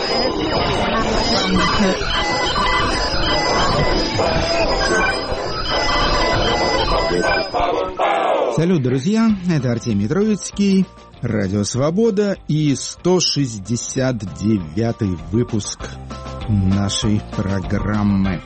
Салют, друзья, это Артемий Троицкий, Радио Свобода и 169-й выпуск нашей программы.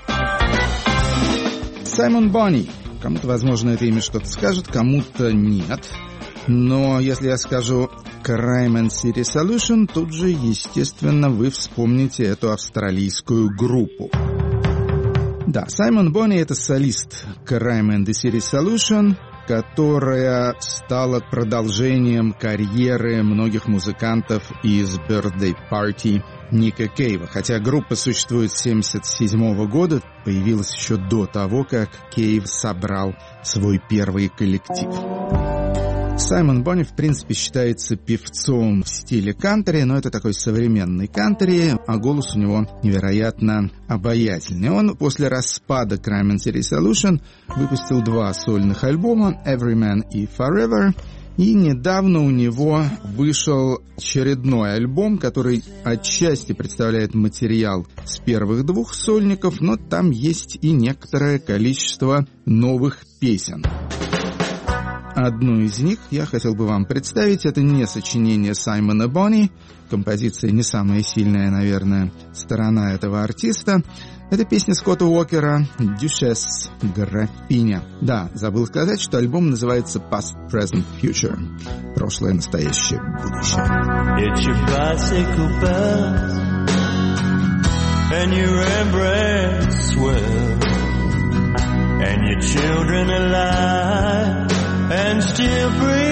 Саймон Бонни. Кому-то, возможно, это имя что-то скажет, кому-то нет. Но если я скажу Crime and City Solution, тут же, естественно, вы вспомните эту австралийскую группу. Да, Саймон Бонни — это солист Crime and City Solution, которая стала продолжением карьеры многих музыкантов из Birthday Party Ника Кейва. Хотя группа существует с 1977 года, появилась еще до того, как Кейв собрал свой первый коллектив. Саймон Бонни, в принципе, считается певцом в стиле кантри, но это такой современный кантри, а голос у него невероятно обаятельный. Он после распада Crime and City Solution выпустил 2 сольных альбома «Everyman» и «Forever», и недавно у него вышел очередной альбом, который отчасти представляет материал с первых 2 сольников, но там есть и некоторое количество новых песен. Одну из них я хотел бы вам представить. Это не сочинение Саймона Бонни. Композиция не самая сильная, наверное, сторона этого артиста. Это песня Скотта Уокера «Duchess Графиня». Да, забыл сказать, что альбом называется «Past, Present, Future». Прошлое, настоящее, будущее. It's your bicycle bells and your embrace swell and your children alive and still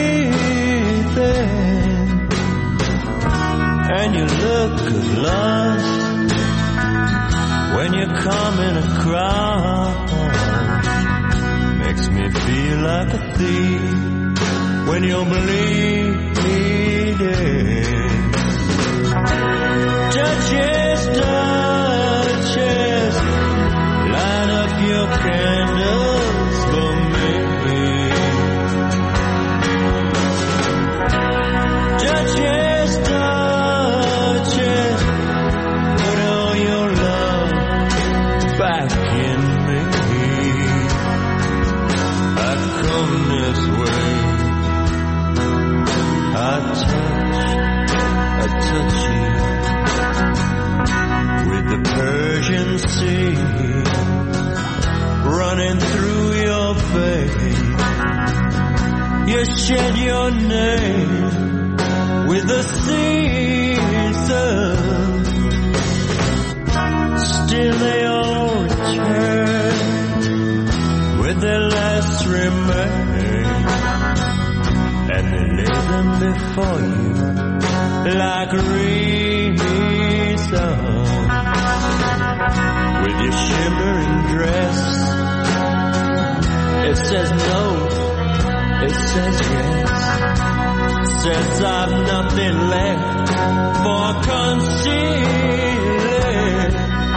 breathing, and you look of lost when you're coming across. Makes me feel like a thief when you're bleeding. Touches, touches, light up your candles for me. Touches, touches, put all your love back in me. I come this way, I touch you with the Persian Sea running through your face. You shed your name with the seasons, still they all return with their last remains, and they lay them before you like reasons. With your shimmering dress, it says no, it says yes. Says I've nothing left for concealing.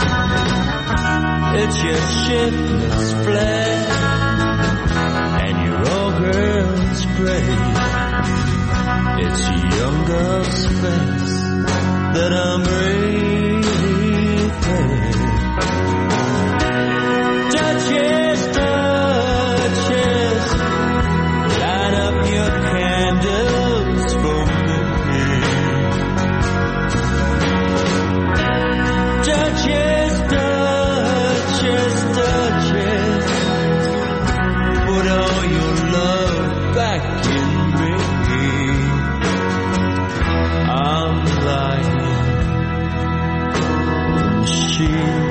It's your shiftless flesh and your old girl's grace. It's your young girl's face that I'm breathing. Touches, touches, light up your candles for me. Touches, touches, touches, put all your love back in me. I'm lying and she's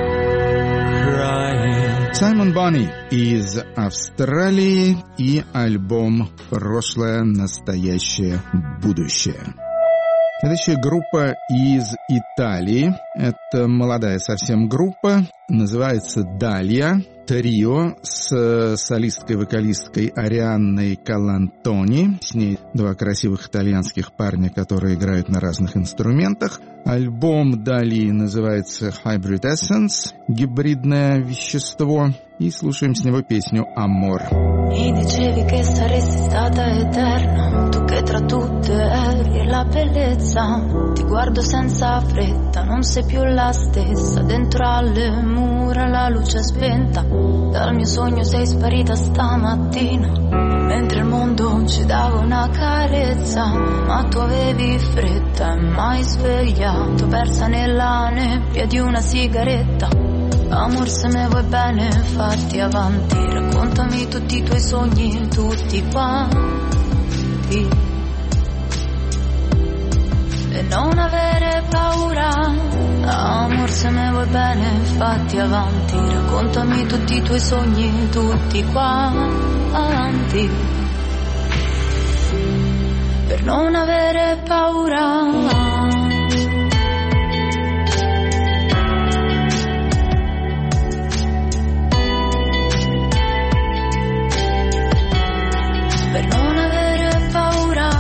crying. Саймон Бонни из Австралии и альбом «Прошлое, настоящее, будущее». Следующая группа из Италии. Это молодая совсем группа. Называется «Далья». трио с солисткой-вокалисткой Арианной Колантони. С ней два красивых итальянских парня, которые играют на разных инструментах. Альбом Далии называется Hybrid Essence, гибридное вещество. И слушаем с него песню «Amor». Mi dicevi che saresti stata eterna, tu che tra tutte eri la bellezza. Ti guardo senza fretta, non sei più la stessa. Dentro alle mura la luce è spenta. Dal mio sogno sei sparita stamattina, mentre il mondo ci dava una carezza. Ma tu avevi fretta e mai svegliato, persa nella nebbia di una sigaretta. Amor, se me vuoi bene, fatti avanti, raccontami tutti i tuoi sogni, tutti quanti. E non avere paura. Amor, se me vuoi bene, fatti avanti, raccontami tutti i tuoi sogni, tutti quanti. Per non avere paura. Per non avere paura.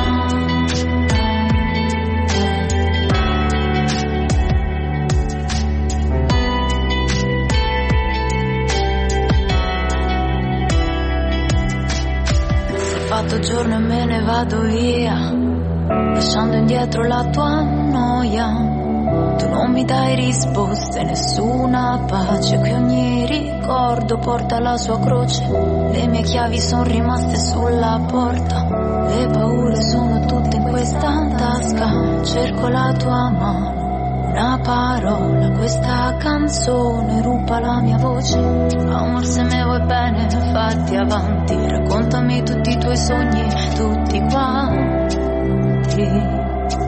Si è fatto giorno e me ne vado via, lasciando indietro la tua noia. Tu non mi dai risposte, nessuna pace, qui ogni ricordo porta la sua croce. Le mie chiavi sono rimaste sulla porta, le paure sono tutte in questa tasca. Cerco la tua mano, una parola, questa canzone ruba la mia voce. Amor, se me vuoi bene, fatti avanti, raccontami tutti i tuoi sogni, tutti quanti.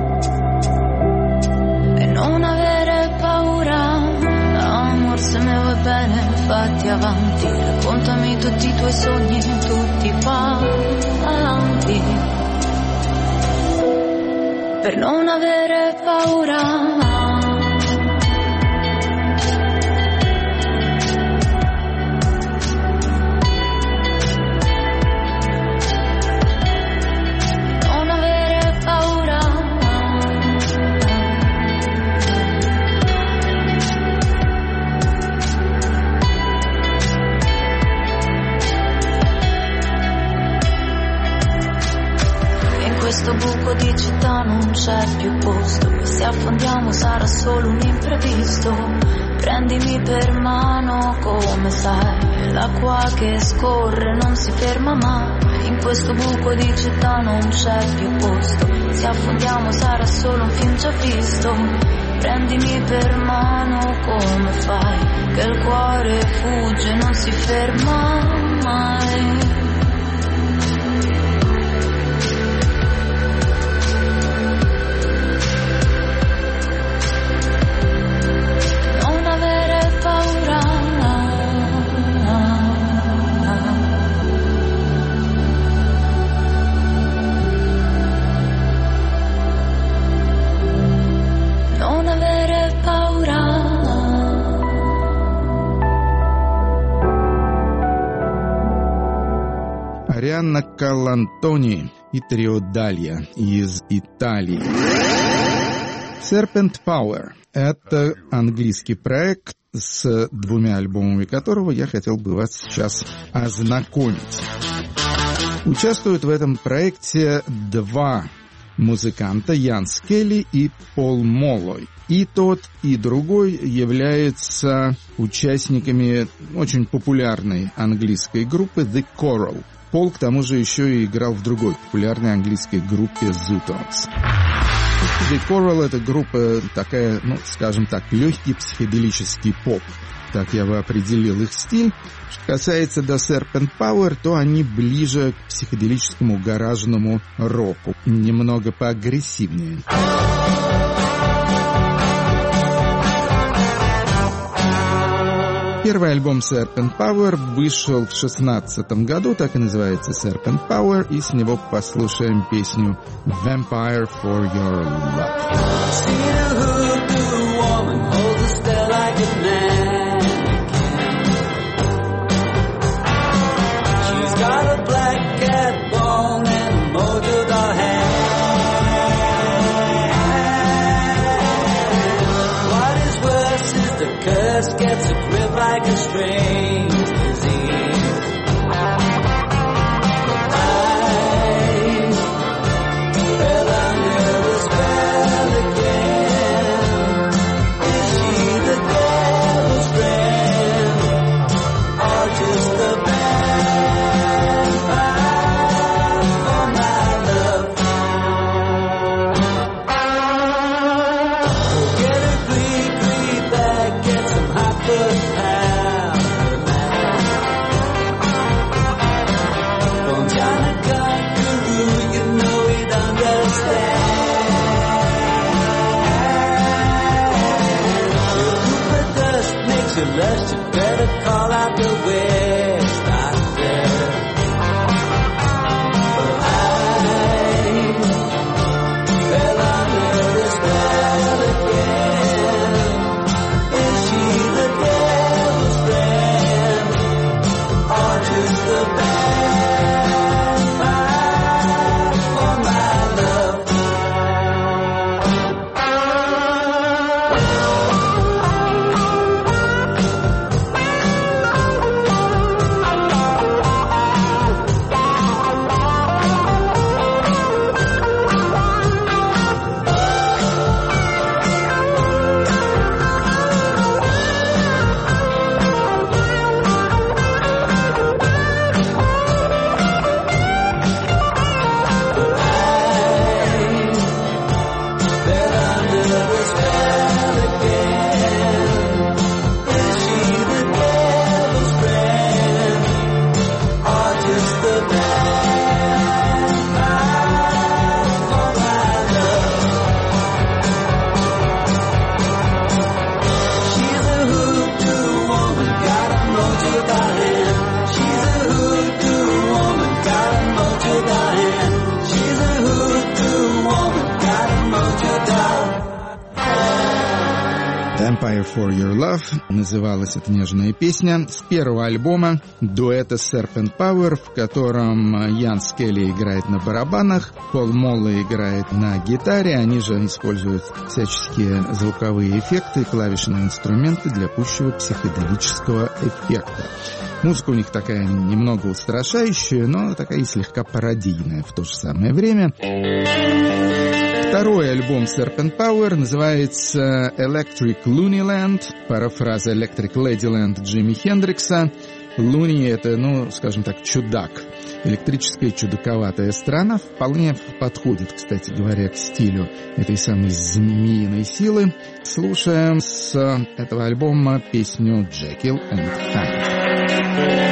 Non avere paura. Amor, se me vuoi bene, fatti avanti, raccontami tutti i tuoi sogni, tutti quanti. Per non avere paura. Questo buco di città non c'è più posto, e se affondiamo sarà solo un imprevisto. Prendimi per mano, come sai, l'acqua che scorre non si ferma mai. In questo buco di città non c'è più posto, se affondiamo sarà solo un film già visto. Prendimi per mano, come fai, che il cuore fugge, non si ferma mai. Арианна Колантони и трио Далия из Италии. Serpent Power — это английский проект, с двумя альбомами которого я хотел бы вас сейчас ознакомить. Участвуют в этом проекте два музыканта, Ян Скелли и Пол Моллой. И тот, и другой являются участниками очень популярной английской группы The Coral. Пол, к тому же, еще и играл в другой популярной английской группе Zootones. The Coral — это группа такая, скажем так, легкий психоделический поп. Так я бы определил их стиль. Что касается The Serpent Power, то они ближе к психоделическому гаражному року. Немного поагрессивнее. Первый альбом Serpent Power вышел в 2016 году, так и называется Serpent Power, и с него послушаем песню Vampire for Your Love. like a strange disease. I fell under the spell again. Is she the devil's friend, or just the vampire for my love? Get her creep back, get some hot foot powder. From China Conqueror, you know he'd understand. If Cooper dust makes you lust, you better call out the witch doctor. But I fell under the spell again. Is she the devil's friend, or just the vampire for my love? Empire for Your Love называлась эта нежная песня с первого альбома дуэта Serpent Power, в котором Ян Скелли играет на барабанах, Пол Молли играет на гитаре. Они же используют всяческие звуковые эффекты и клавишные инструменты для пущего психоделического эффекта. Музыка у них такая немного устрашающая, но такая и слегка пародийная в то же самое время. Второй альбом Serpent Power называется Electric Loonyland, парафраза Electric Ladyland Джимми Хендрикса. Луни — это, скажем так, чудак. Электрическая чудаковатая страна вполне подходит, кстати говоря, к стилю этой самой змеиной силы. Слушаем с этого альбома песню Jekyll and Hyde.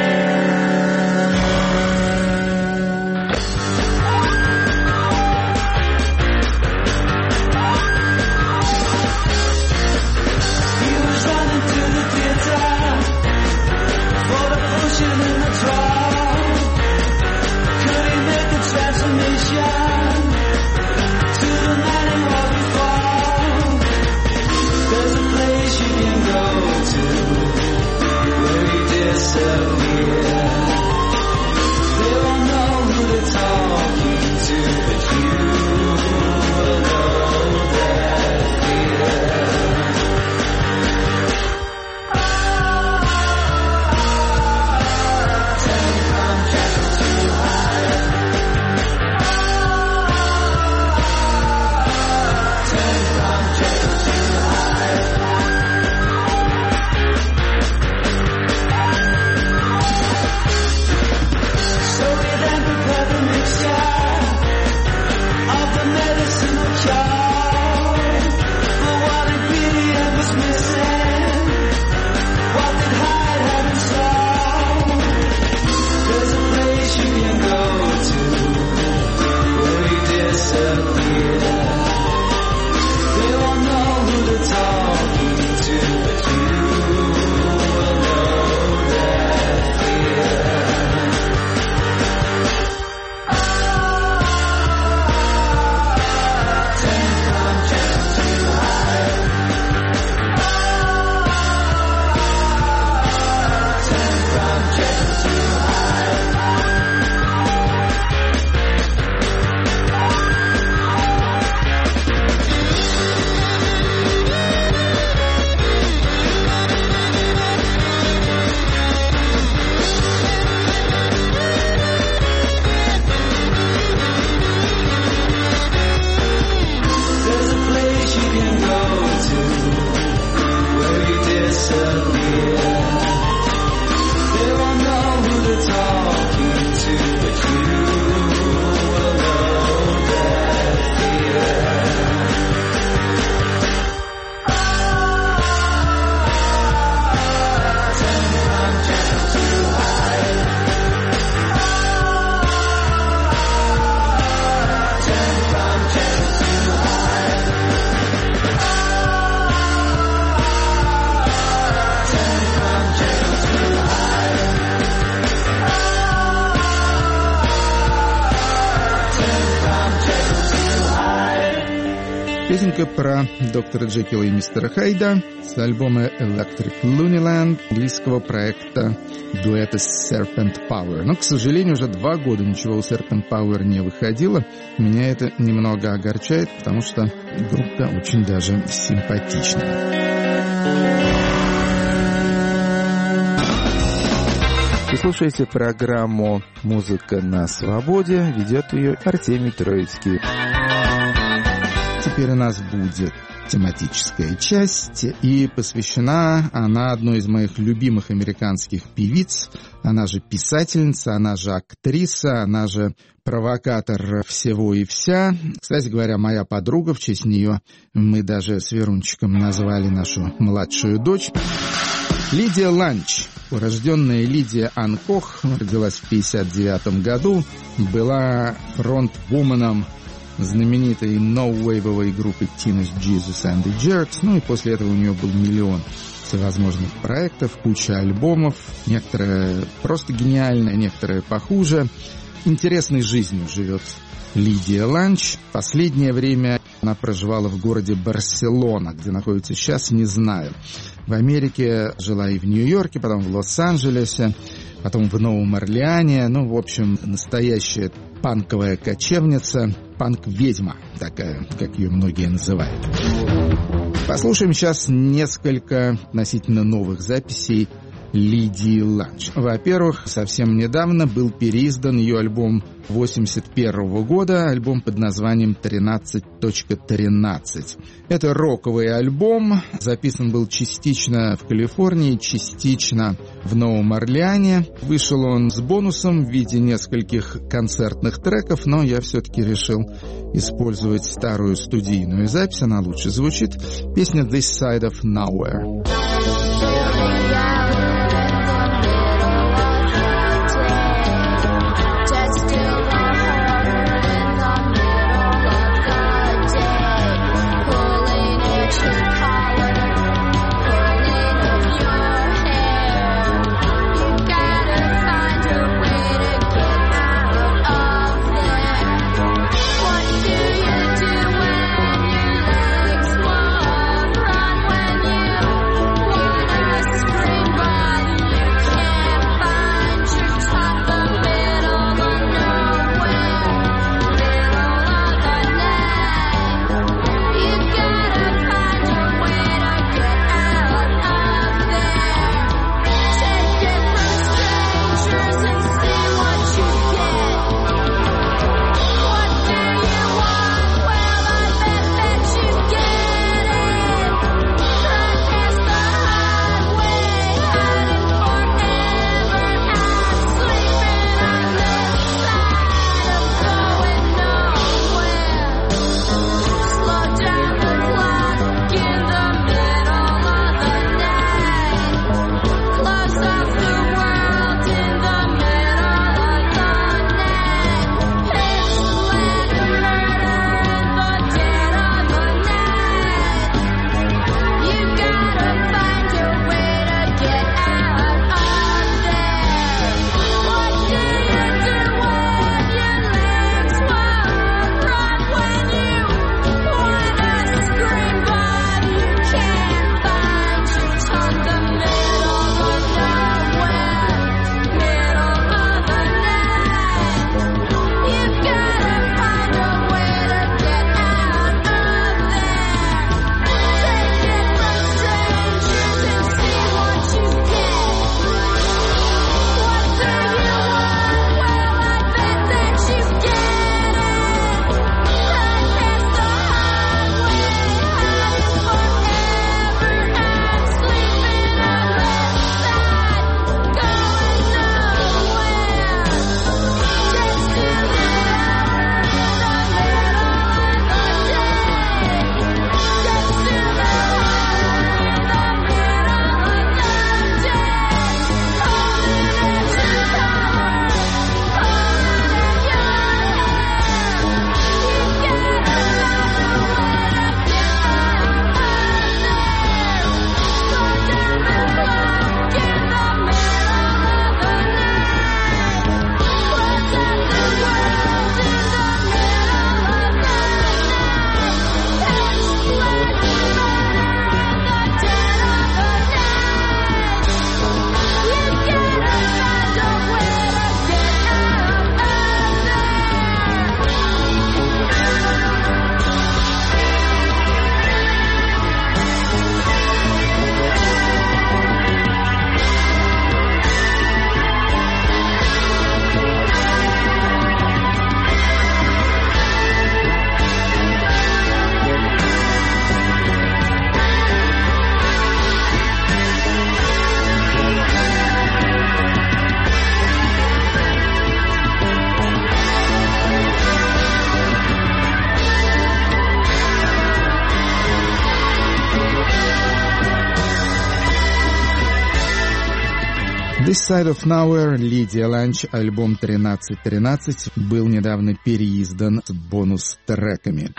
There's a place you can go to where you disappear. музыка про доктора Джекила и мистера Хайда с альбома Electric Loonyland английского проекта дуэта Serpent Power. Но, к сожалению, уже 2 года ничего у Serpent Power не выходило. Меня это немного огорчает, потому что группа очень даже симпатичная. Вы слушаете программу «Музыка на свободе». Ведет ее Артемий Троицкий. Теперь у нас будет тематическая часть, и посвящена она одной из моих любимых американских певиц. Она же писательница, она же актриса, она же провокатор всего и вся. Кстати говоря, моя подруга, в честь нее мы даже с Верунчиком назвали нашу младшую дочь. Лидия Ланч, урожденная Лидия Анн Кох, родилась в 1959 году, была фронтвуменом знаменитой ноу-вейвовой группы Teenage Jesus and the Jerks, ну и после этого у нее был миллион всевозможных проектов, куча альбомов, некоторые просто гениальные, некоторые похуже. Интересной жизнью живет Лидия Ланч. Последнее время она проживала в городе Барселона, где находится сейчас, не знаю. В Америке жила и в Нью-Йорке, потом в Лос-Анджелесе, потом в Новом Орлеане. Ну, в общем, настоящая панковая кочевница, панк-ведьма такая, как ее многие называют. Послушаем сейчас несколько относительно новых записей Лидии Ланч. Во-первых, совсем недавно был переиздан ее альбом 1981 года, альбом под названием «13.13». Это роковый альбом, записан был частично в Калифорнии, частично в Новом Орлеане. Вышел он с бонусом в виде нескольких концертных треков, но я все-таки решил использовать старую студийную запись, она лучше звучит. Песня «This Side of Nowhere». What This Side of Nowhere, Лидия Ланч, альбом 1313, был недавно переиздан с бонус-треками.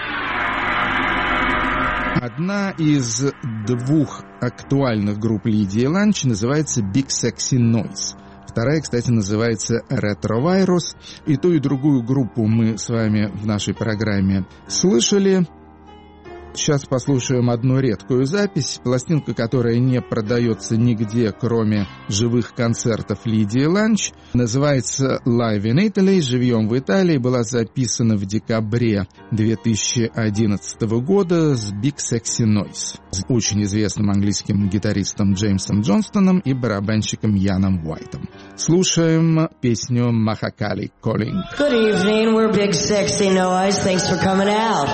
Одна из двух актуальных групп Лидии Ланч называется Big Sexy Noise. Вторая, кстати, называется Retrovirus. И ту, и другую группу мы с вами в нашей программе слышали. Сейчас послушаем одну редкую запись, пластинка, которая не продается нигде, кроме живых концертов Лидии Ланч. Называется Live in Italy, живьем в Италии, была записана в декабре 2011 года с Big Sexy Noise, с очень известным английским гитаристом Джеймсом Джонстоном и барабанщиком Яном Уайтом. Слушаем песню Mahakali Calling. Good evening, we're Big Sexy Noise. Thanks for coming out.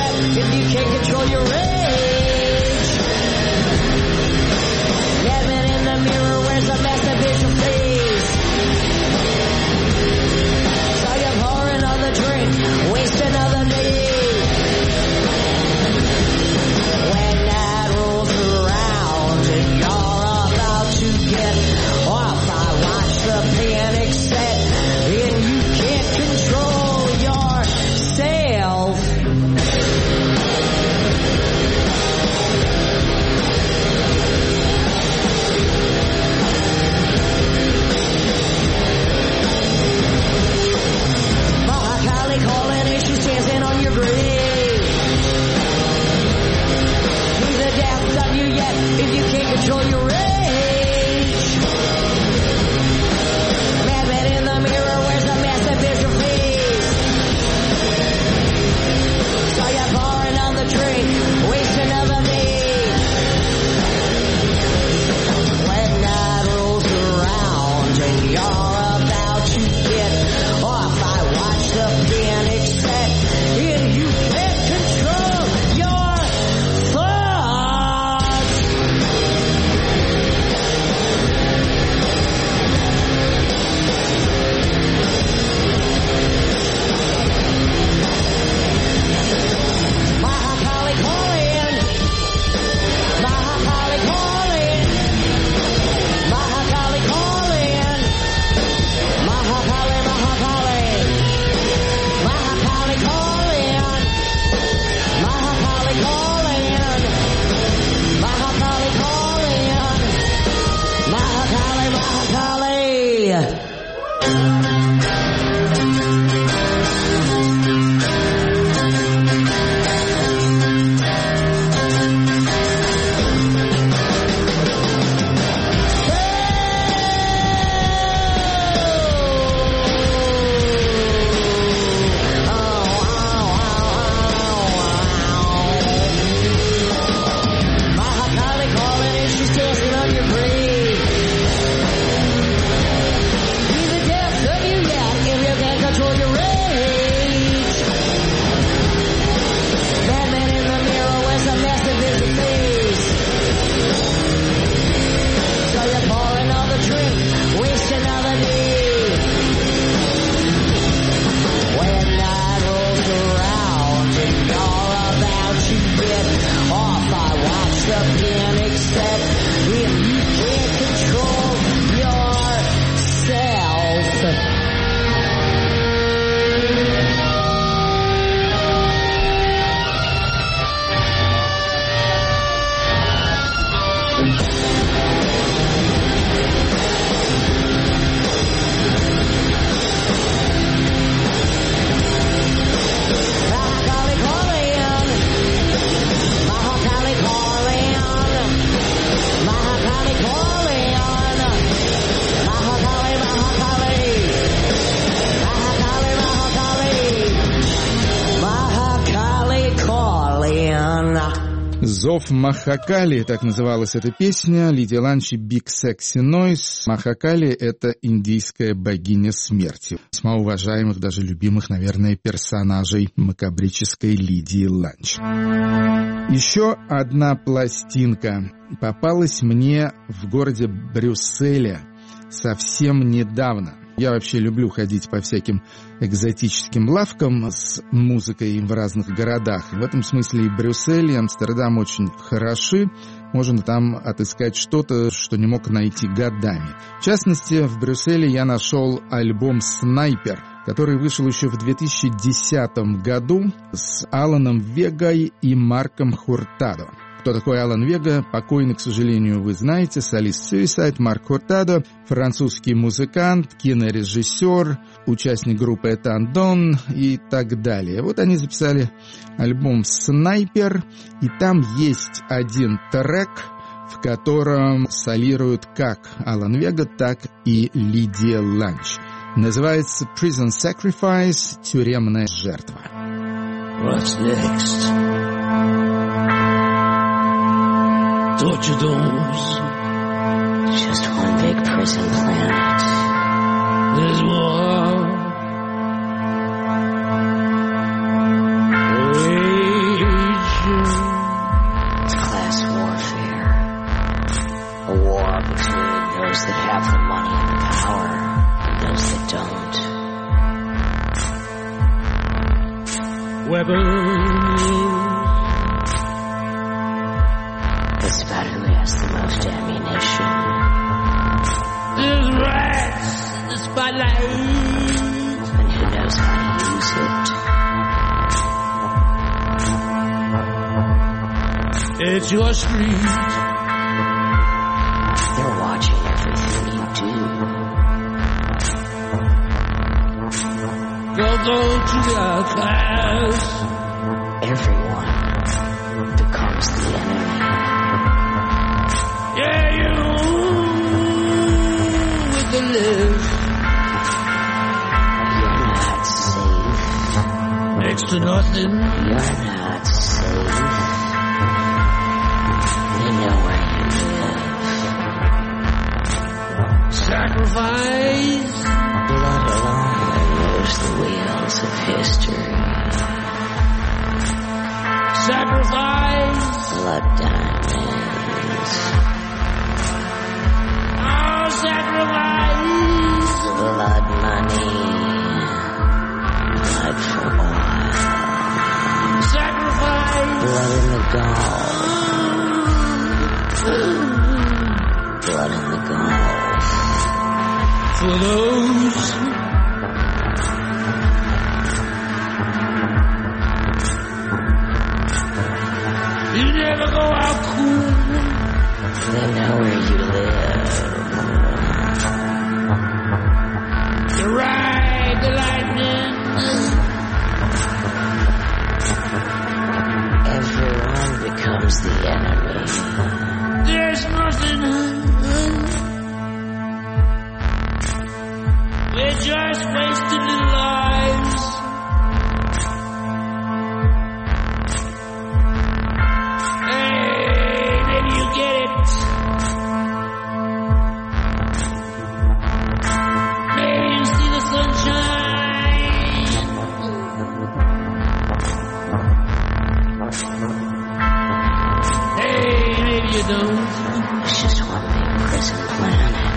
Control your rage. 11 «Зов Махакали», так называлась эта песня, Лидия Ланч и Big Sexy Noise. Махакали — это индийская богиня смерти. Весьма уважаемых, даже любимых, наверное, персонажей макабрической Лидии Ланч. Еще одна пластинка попалась мне в городе Брюсселе совсем недавно. Я вообще люблю ходить по всяким экзотическим лавкам с музыкой в разных городах. В этом смысле и Брюссель, и Амстердам очень хороши. Можно там отыскать что-то, что не мог найти годами. В частности, в Брюсселе я нашел альбом «Снайпер», который вышел еще в 2010 году с Аланом Вегой и Марком Хуртадо. Кто такой Алан Вега, покойный, к сожалению, вы знаете, солист Suicide, Марк Хуртадо, французский музыкант, кинорежиссер, участник группы Этандон и так далее. Вот они записали альбом «Снайпер», и там есть один трек, в котором солируют как Алан Вега, так и Лидия Ланч. Называется «Prison Sacrifice» — «Тюремная жертва». What's next? Torture domes. Just one big prison planet. There's war. It's class warfare. A war between those that have the money and the power and those that don't. Weapons. It's about who has the most ammunition. There's rats in the spotlight. And who knows how to use it. It's your street. They're watching everything you do. Go to your class. Everyone becomes the enemy. Yeah, you with the live. You're not safe. Next to nothing. You're not safe. They know where you live. Sacrifice. Blood alone moves the wheels of history. Sacrifice. Blood diamonds. Oh, sacrifice. Blood money. Blood for oil. Sacrifice. Blood in the Gulf. Blood in the Gulf. For those you never go out cool. They know where you live. You ride the lightning. Everyone becomes the enemy. There's nothing. We're just wasting little lives. Hey, maybe you get it. Maybe you see the sunshine. Hey, maybe you don't. It's just one big prison planet.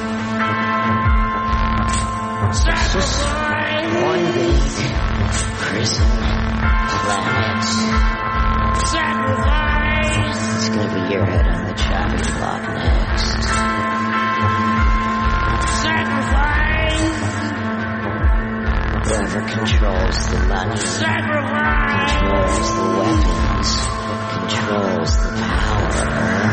Sacrifice. One big prison planet. Sacrifice. It's gonna be your head on the chopping block next. Sacrifice. Whoever controls the money, Sacrifice. controls the weapons, controls the power,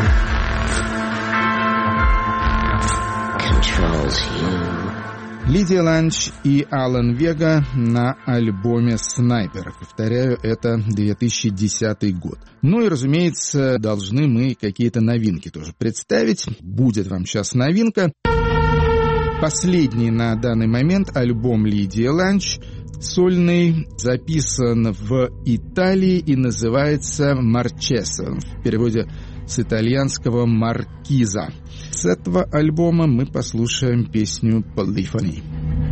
controls you. Лидия Ланч и Алан Вега на альбоме «Снайпер». Повторяю, это 2010 год. Ну и, разумеется, должны мы какие-то новинки тоже представить. Будет вам сейчас новинка. Последний на данный момент альбом Лидии Ланч, Сольный, записан в Италии и называется «Марчеса», в переводе с итальянского «маркиза». С этого альбома мы послушаем песню «Polyphony».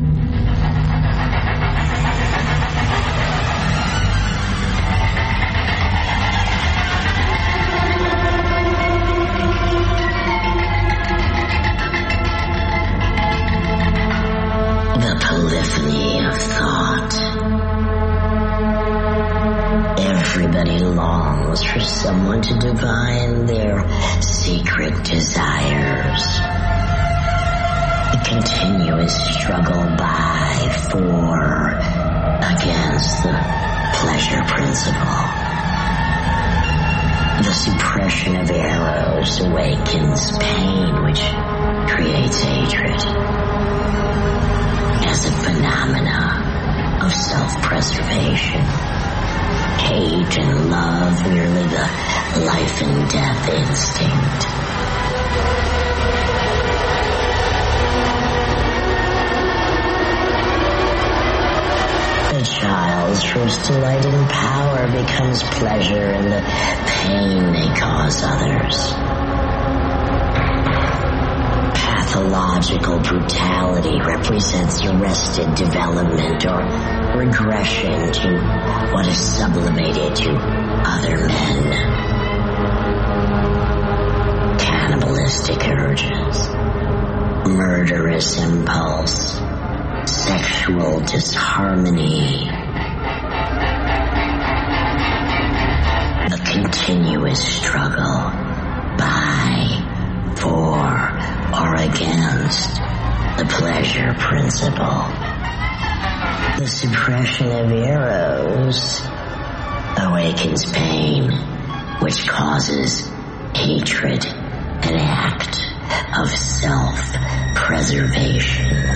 Everybody longs for someone to divine their secret desires. The continuous struggle by, for, against the pleasure principle. The suppression of eros awakens pain, which creates hatred. As a phenomena of self-preservation. Hate and love merely the life and death instinct. The child's first delight in power becomes pleasure in the pain they cause others. Pathological brutality represents arrested development or regression to what is sublimated to other men. Cannibalistic urges, murderous impulse, sexual disharmony, a continuous struggle by, for, or against the pleasure principle. The suppression of eros awakens pain, which causes hatred, an act of self-preservation.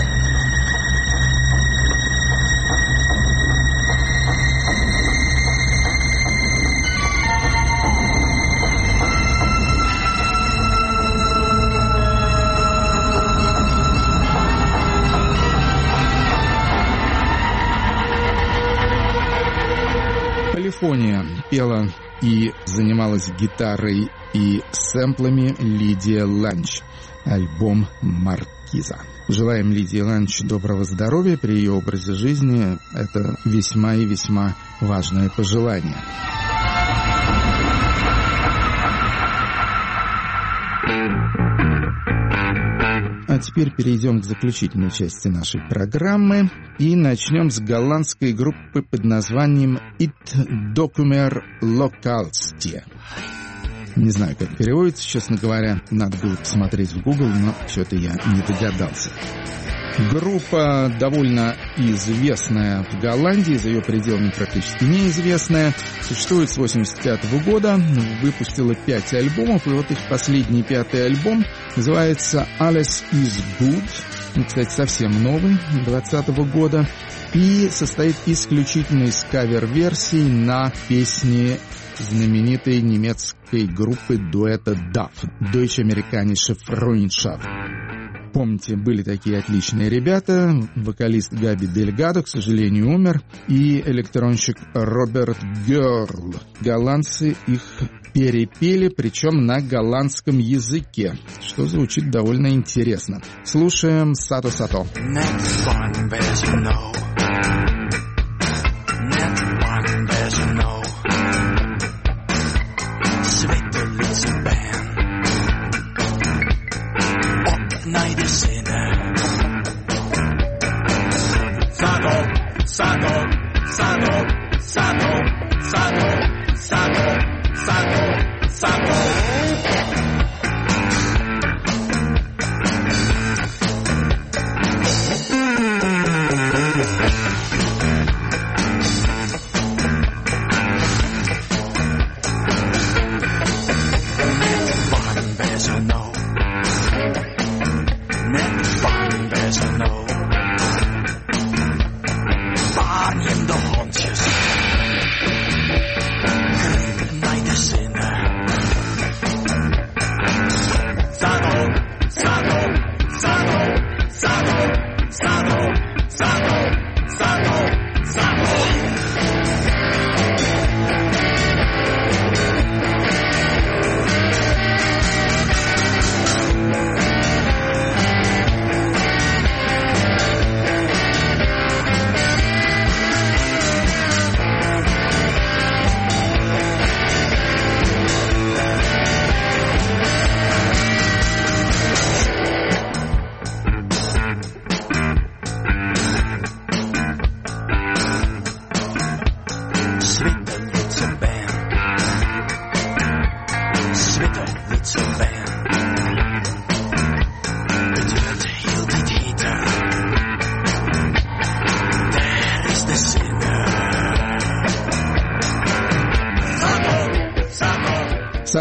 Полифония пела и занималась гитарой и сэмплами Лидия Ланч. Альбом «Маркиза». Желаем Лидии Ланч доброго здоровья. При ее образе жизни это весьма и весьма важное пожелание. А теперь перейдем к заключительной части нашей программы и начнем с голландской группы под названием «It Documer Localstie». Не знаю, как переводится, честно говоря. Надо было посмотреть в Google, но что-то я не догадался. Группа довольно известная в Голландии, за ее пределами практически неизвестная. Существует с 1985 года, выпустила 5 альбомов, и вот их последний 5-й альбом называется «Alles is Good». Ну, кстати, совсем новый, 2020 года, и состоит исключительно из кавер-версий на песни знаменитой немецкой группы дуэта DAF «Deutsch-Amerikanische Freundschaft». Помните, были такие отличные ребята. Вокалист Габи Дельгадо, к сожалению, умер. И электронщик Роберт Герл. Голландцы их перепели, причем на голландском языке, что звучит довольно интересно. Слушаем «Сато-Сато».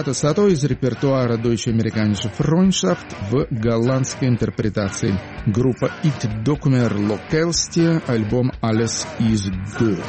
Хата Сато из репертуара Deutsche-Amerikanische Freundschaft в голландской интерпретации. Группа It Dokumer Lokelste, альбом Alles is Good.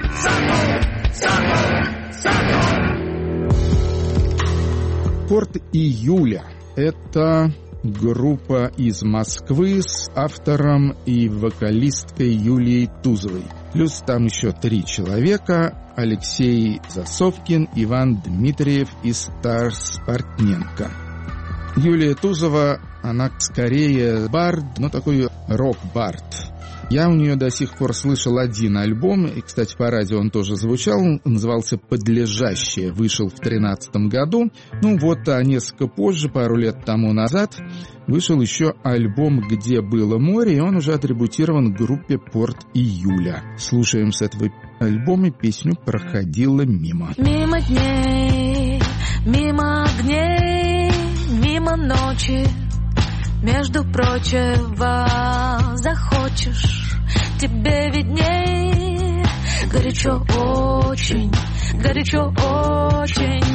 Порт Июля — это группа из Москвы с автором и вокалисткой Юлией Тузовой. Плюс там еще 3 человека: Алексей Засовкин, Иван Дмитриев и Стас Портненко. Юлия Тузова, она скорее бард, но такой рок-бард. Я у нее до сих пор слышал один альбом, и, кстати, по радио он тоже звучал, назывался «Подлежащее», вышел в 2013 году. Ну вот, а несколько позже, пару лет тому назад, вышел еще альбом «Где было море», и он уже атрибутирован группе «Порт Июля». Слушаем с этого альбома песню «Проходила мимо». Мимо дней, мимо огней, мимо ночи, между прочего, захочешь, тебе видней. Горячо очень, горячо очень.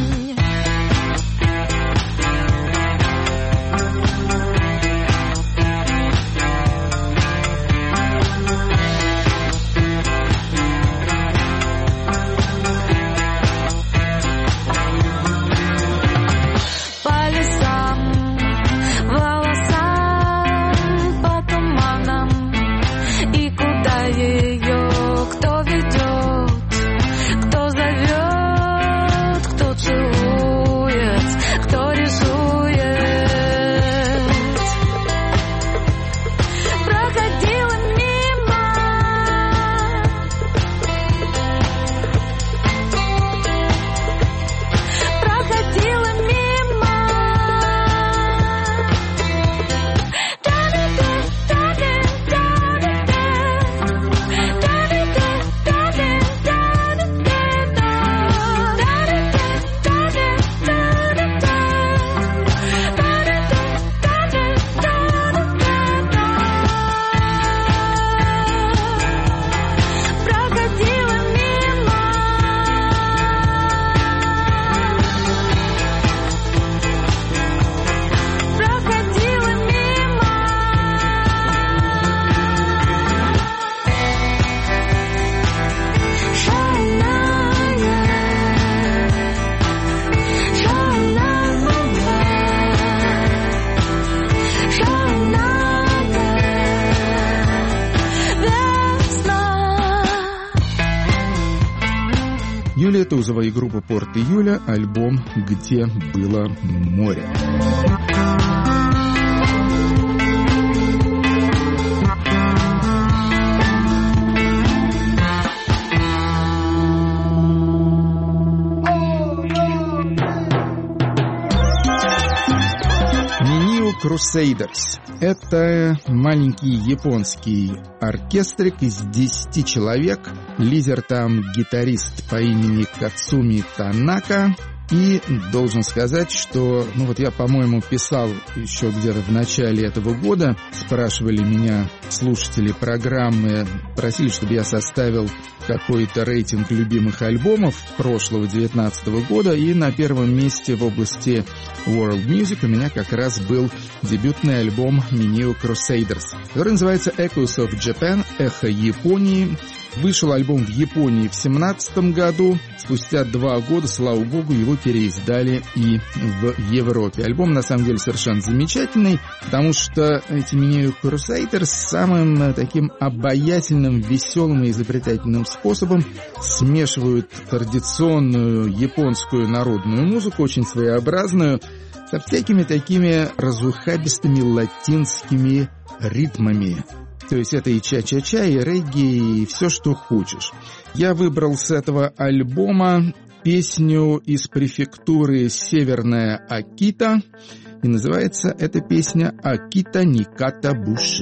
Юлия Тузова и группа «Порт Июля», альбом «Где было море». Crusaders. Это маленький японский оркестрик из 10 человек. Лидер там гитарист по имени Кацуми Танака. И должен сказать, что, я, по-моему, писал еще где-то в начале этого года, спрашивали меня слушатели программы, просили, чтобы я составил какой-то рейтинг любимых альбомов прошлого 19 года, и на первом месте в области World Music у меня как раз был дебютный альбом Mineo Crusaders, который называется Echoes of Japan, «Эхо Японии». Вышел альбом в Японии в 2017 году. Спустя 2 года, слава богу, его переиздали и в Европе. Альбом, на самом деле, совершенно замечательный, потому что эти Mineo Crusaders самым таким обаятельным, веселым и изобретательным способом смешивают традиционную японскую народную музыку, очень своеобразную, со всякими такими разухабистыми латинскими ритмами. То есть это и ча-ча-ча, и регги, и все, что хочешь. Я выбрал с этого альбома песню из префектуры Северная Акита, и называется эта песня «Акита Никата Буши».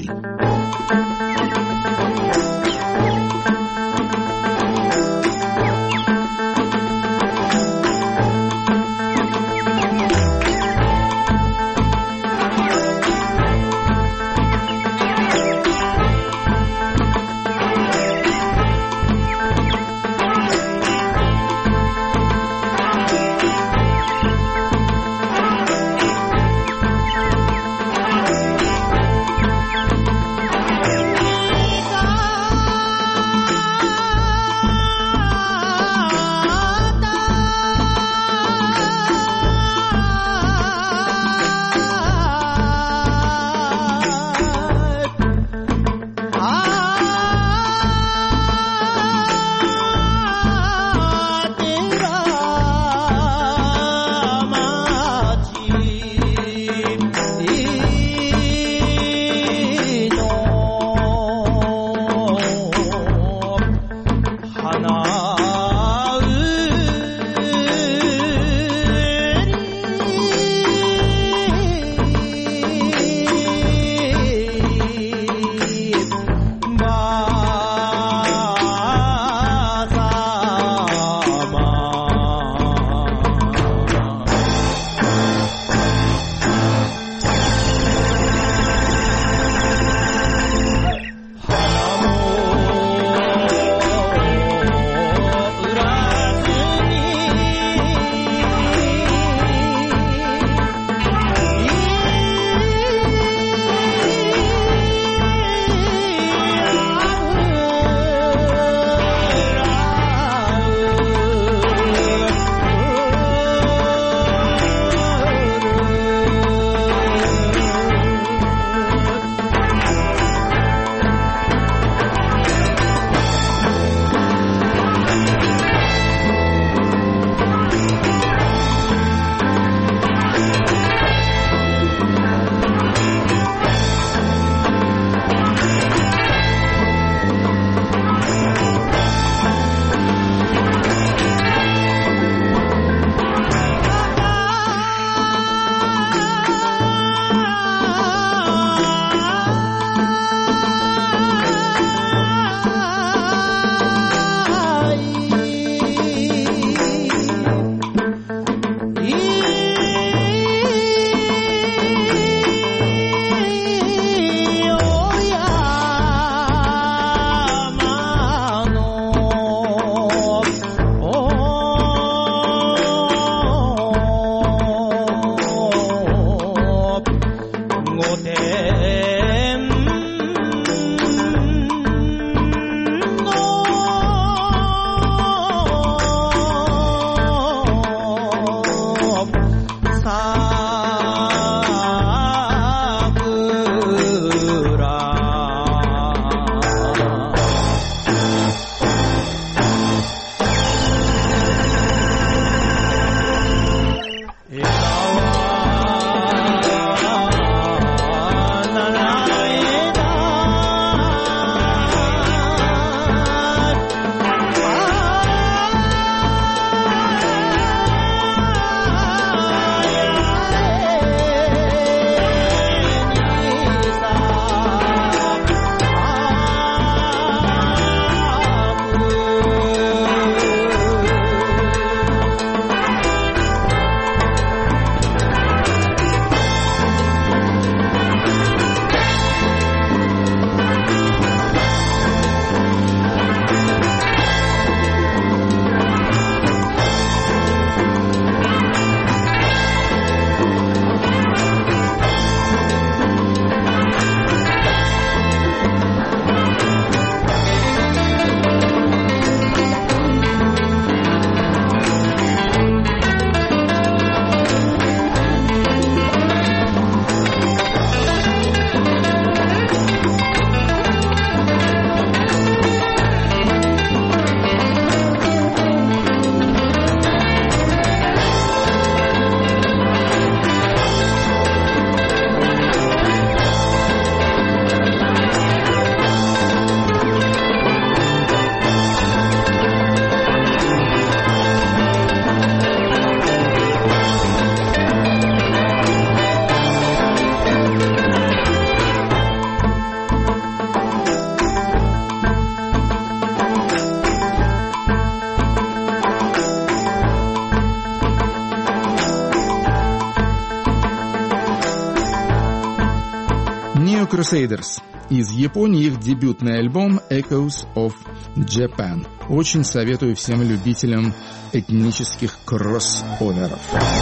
Crusaders. Из Японии их дебютный альбом Echoes of Japan. Очень советую всем любителям этнических кроссоверов.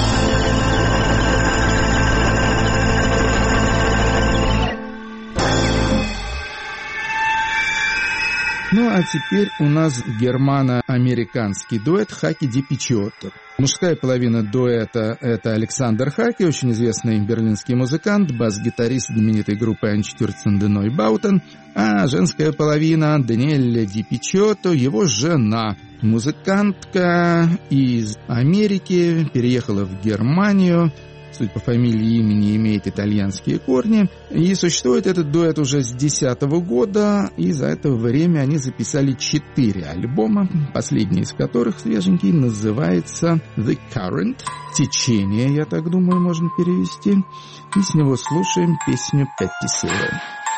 Ну а теперь у нас германо-американский дуэт Хаки ди Пичиотто. Мужская половина дуэта — это Александр Хаки, очень известный берлинский музыкант, бас-гитарист знаменитой группы Einstürzen der Neubauten, а женская половина — Даниэле ди Пичиотто, его жена, музыкантка из Америки, переехала в Германию, судя по фамилии и имени, имеет итальянские корни. И существует этот дуэт уже с 2010 года, и за это время они записали 4 альбома, последний из которых, свеженький, называется The Current. Течение, я так думаю, можно перевести. И с него слушаем песню Pettisero.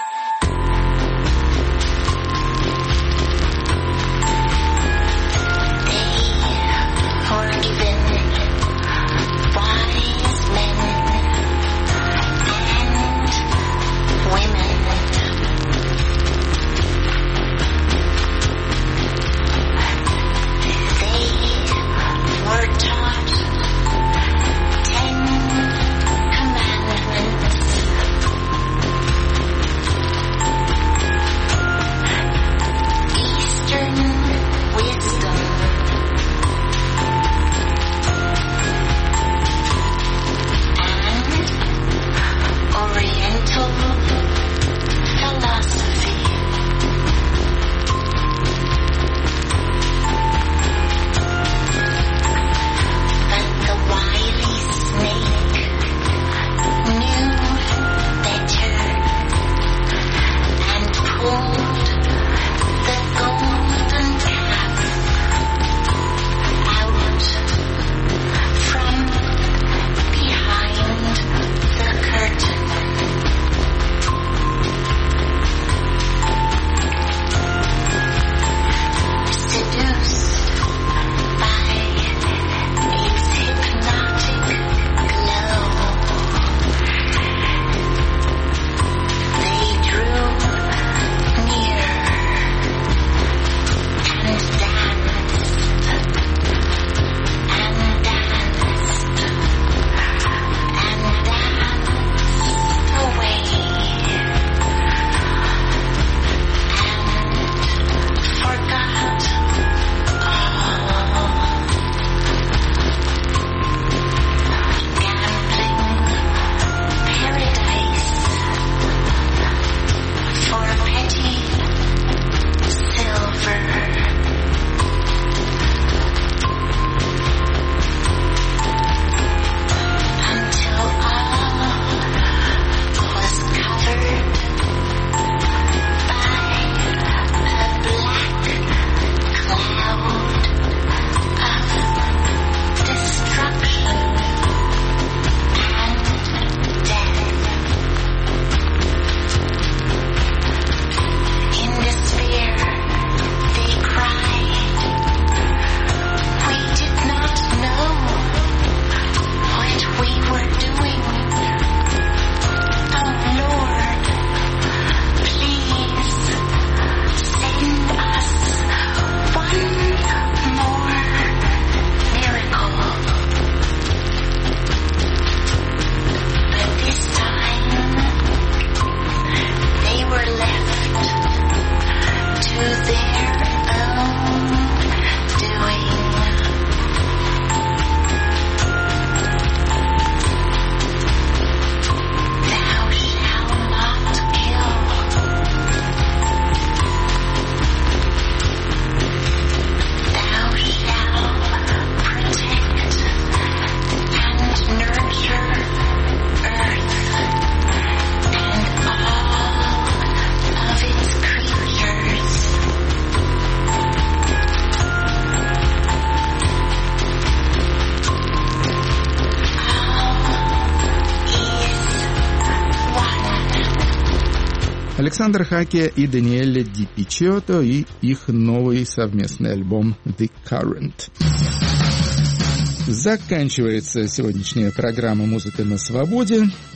Александр Хаки и Даниэле ди Пичиотто и их новый совместный альбом The Current. Заканчивается сегодняшняя программа «Музыка на свободе».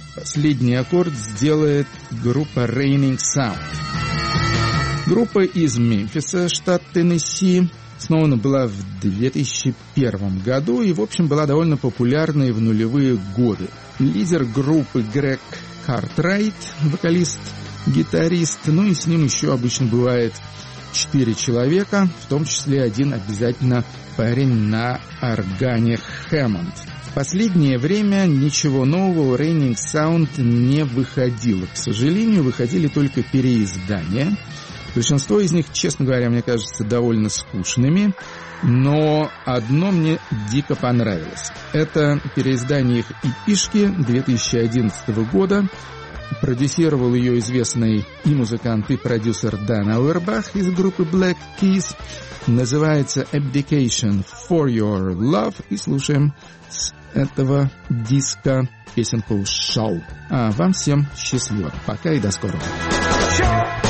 Последний аккорд сделает группа Raining Sound. Группа из Мемфиса, штат Теннесси. Основана была в 2001 году и, в общем, была довольно популярной в нулевые годы. Лидер группы Грег Картрайт, вокалист, гитарист, ну и с ним еще обычно бывает 4 человека, в том числе один обязательно парень на органе Хэммонд. В последнее время ничего нового у Raining Sound не выходило. К сожалению, выходили только переиздания. Большинство из них, честно говоря, мне кажется, довольно скучными, но одно мне дико понравилось. Это переиздание их эпишки 2011 года. Продюсировал ее известный и музыкант, и продюсер Дан Ауэрбах из группы Black Keys. Называется Abdication for Your Love. И слушаем с этого диска песенку «Show». А вам всем счастливо. Пока и до скорого.